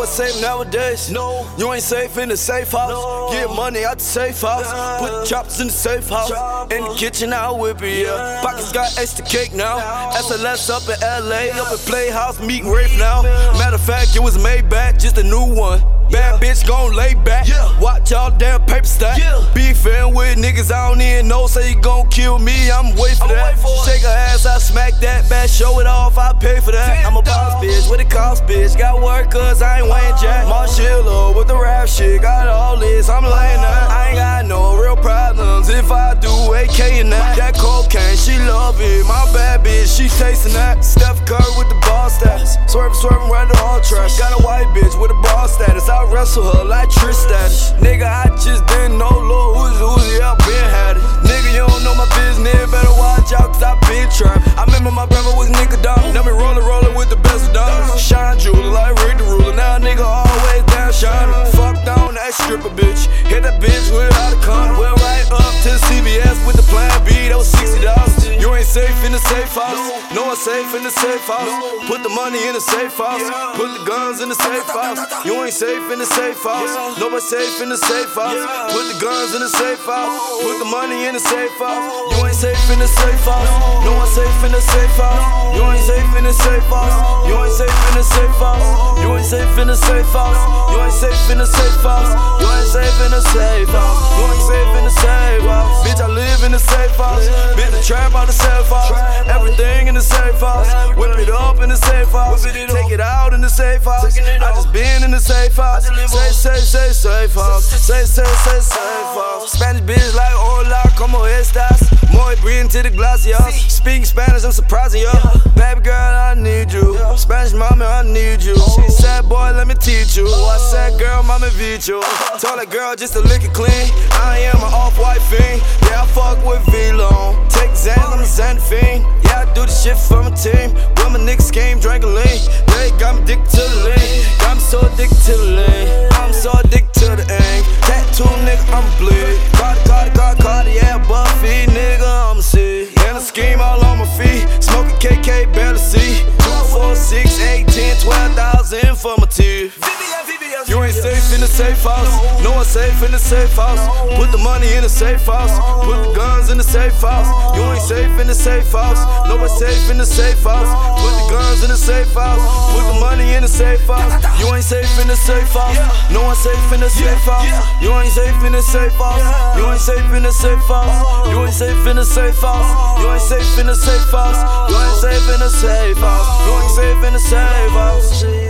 it's safe nowadays. No, You ain't safe in the safe house. No. Get money out the safe house. Put choppers in the safe house. In the kitchen, I'll whip it, yeah. Pockets got extra cake now. SLS up in LA, up in Playhouse, meeting Rafe now. Matter of fact, it was Maybach, just a new one. Bad bitch gon' lay back. Watch all damn paper stack. Beefin' with niggas I don't even know. Say you gon' kill me, I'm wait for that. Shake her ass, I smack that back. Show it off, I pay for that. I'm a boss bitch, what it cost bitch. Got work cause I ain't Wayne Jack. Marshilla with the rap shit. Got all this, I'm laying that. I ain't got no real problems. If I do, AK and that. That cocaine, she love it. My bad bitch, she tasting that. Steph Curry with the ball status. Swerving right to all trash. Got a white bitch with a ball status. I wrestle her like Trish status. Nigga, I just didn't know Lil Uzi, yeah, been had it. Nigga, you don't know my business, better watch out cause I been trapped. I remember my brother was nigga dumb. Now me rollin' with the best of diamonds. Shine jeweler like Rick the Ruler. Now a nigga always down shining. Fucked on that stripper bitch. Hit that bitch without a condom. Went right up to CBS with the plan B, that was $60. You ain't safe in the safe house. No one safe in the safe house. Put the money in the safe house. Put the guns in the safe house. You ain't safe in the safe house. Nobody safe in the safe house. Put the guns in the safe house. Put the money in the safe house. You ain't safe in the safe house. No one safe in the safe house. You ain't safe in the safe house. You ain't safe in the safe house. You ain't safe in the safe house. You ain't safe in the safe house. You ain't safe in the safe house. You ain't safe in the safe house. Bitch, I live in the safe house. Bitch, the trap out the safe house. Everything in the safe house. Whip it up in the safe house. Take it out in the safe house. I just been in the safe house. Say safe house. Say safe house. Spanish bitch like hola, como estas? Muy bien to the glass, y'all. Speaking Spanish, I'm surprising y'all. Baby girl, I need you. Spanish mama, I need you. She said, boy, let me teach you. I said, girl, mama, beat you. Told that girl just to lick it clean. I am an off-white fiend. Yeah, I fuck with V-Long. Take Xans, I'm a Xan fiend. Yeah, I do the shit for my team. When my niggas came, drinking lean. They got me addicted to the lean. Got me so addicted to the lean. I'm so addicted to the aim. Tattoo, nigga, I'm bleed. Cartier, Buffy, nigga, I'm sick. And I scheme all on my feet. Smoking KK, barely see. 2, 4, 6, 8, 10, 12,000 for my teeth. You ain't safe in the safe house. No one safe in the safe house. Put the money in the safe house. Put the guns in the safe house. You ain't safe in the safe house. Nobody safe in the safe house. Put the guns in the safe house. Put the money in the safe house. You ain't safe in the safe house. No one safe in the safe house. You ain't safe in the safe house. You ain't safe in the safe house. You ain't safe in the safe house. You ain't safe in the safe house. You ain't safe in the safe house. You ain't safe in the safe house.